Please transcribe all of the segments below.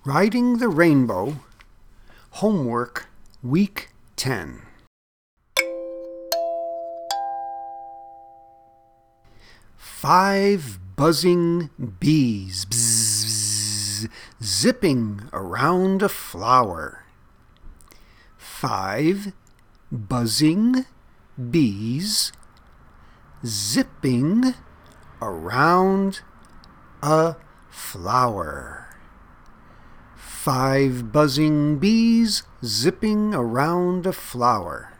Riding the Rainbow, Homework, Week 10. Five buzzing bees, bzz, bzz, zipping around a flower. Five buzzing bees, zipping around a flower. Five buzzing bees zipping around a flower.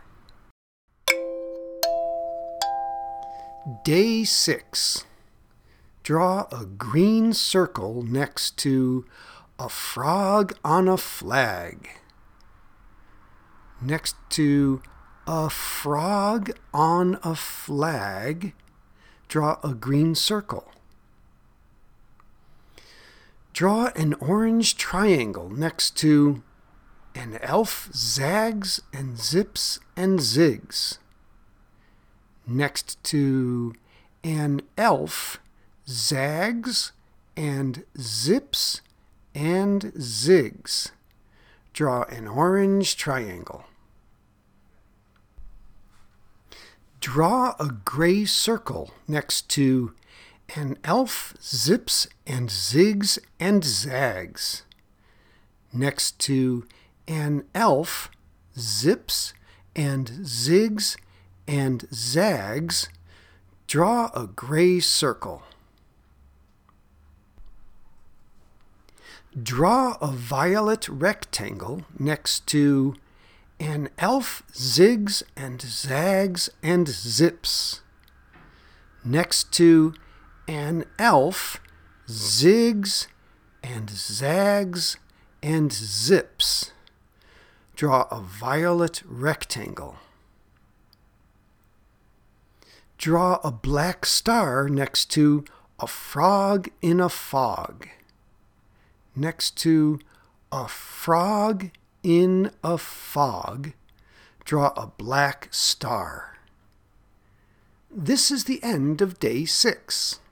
Day 6. Draw a green circle next to a frog on a flag. Next to a frog on a flag, draw a green circle. Draw an orange triangle next to an elf zags and zips and zigs. Next to an elf zags and zips and zigs. Draw an orange triangle. Draw a gray circle next to an elf zips and zigs and zags. Next to an elf zips and zigs and zags, draw a gray circle. Draw a violet rectangle next to an elf zigs and zags and zips. Next to an elf zigs and zags and zips. Draw a violet rectangle. Draw a black star next to a frog in a fog. Next to a frog in a fog, draw a black star. This is the end of Day 6.